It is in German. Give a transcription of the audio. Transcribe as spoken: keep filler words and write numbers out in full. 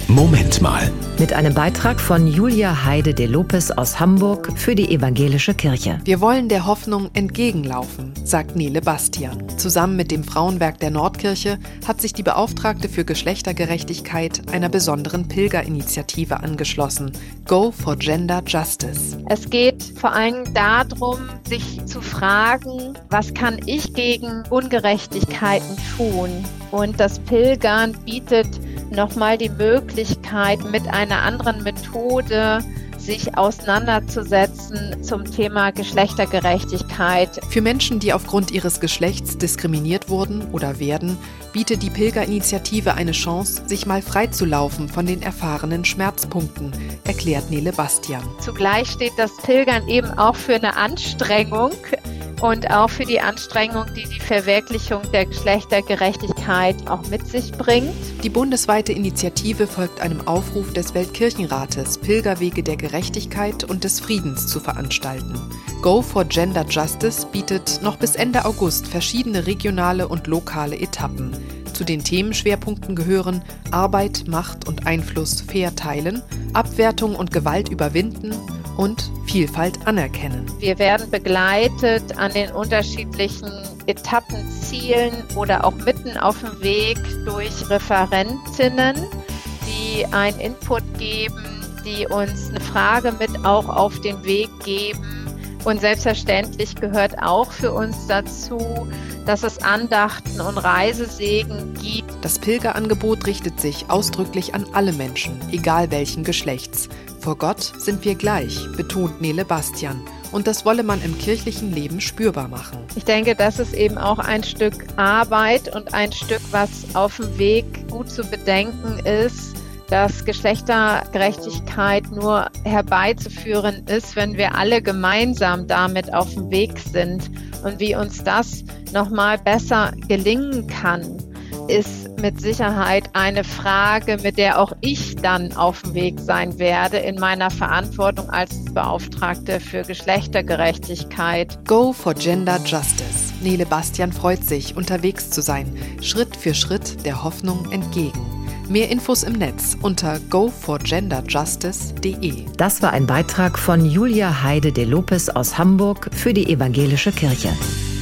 Moment mal. Mit einem Beitrag von Julia Heide de Lopez aus Hamburg für die Evangelische Kirche. Wir wollen der Hoffnung entgegenlaufen, sagt Nele Bastian. Zusammen mit dem Frauenwerk der Nordkirche hat sich die Beauftragte für Geschlechtergerechtigkeit einer besonderen Pilgerinitiative angeschlossen. Go for Gender Justice. Es geht vor allem darum, sich zu fragen, was kann ich gegen Ungerechtigkeiten tun? Und das Pilgern bietet nochmal die Möglichkeit, mit einer anderen Methode sich auseinanderzusetzen zum Thema Geschlechtergerechtigkeit. Für Menschen, die aufgrund ihres Geschlechts diskriminiert wurden oder werden, bietet die Pilgerinitiative eine Chance, sich mal freizulaufen von den erfahrenen Schmerzpunkten, erklärt Nele Bastian. Zugleich steht das Pilgern eben auch für eine Anstrengung und auch für die Anstrengung, die die Verwirklichung der Geschlechtergerechtigkeit auch mit sich bringt. Die bundesweite Initiative folgt einem Aufruf des Weltkirchenrates, Pilgerwege der Gerechtigkeit und des Friedens zu veranstalten. Go for Gender Justice bietet noch bis Ende August verschiedene regionale und lokale Etappen. Zu den Themenschwerpunkten gehören Arbeit, Macht und Einfluss fair teilen, Abwertung und Gewalt überwinden und Vielfalt anerkennen. Wir werden begleitet an den unterschiedlichen Etappenzielen oder auch mitten auf dem Weg durch Referentinnen, die einen Input geben, die uns eine Frage mit auch auf den Weg geben. Und selbstverständlich gehört auch für uns dazu, dass es Andachten und Reisesegen gibt. Das Pilgerangebot richtet sich ausdrücklich an alle Menschen, egal welchen Geschlechts. Vor Gott sind wir gleich, betont Nele Bastian. Und das wolle man im kirchlichen Leben spürbar machen. Ich denke, das ist eben auch ein Stück Arbeit und ein Stück, was auf dem Weg gut zu bedenken ist, dass Geschlechtergerechtigkeit nur herbeizuführen ist, wenn wir alle gemeinsam damit auf dem Weg sind. Und wie uns das nochmal besser gelingen kann, ist mit Sicherheit eine Frage, mit der auch ich dann auf dem Weg sein werde in meiner Verantwortung als Beauftragte für Geschlechtergerechtigkeit. Go for Gender Justice. Nele Bastian freut sich, unterwegs zu sein, Schritt für Schritt der Hoffnung entgegen. Mehr Infos im Netz unter go for gender justice punkt de. Das war ein Beitrag von Julia Heide de Lopez aus Hamburg für die Evangelische Kirche.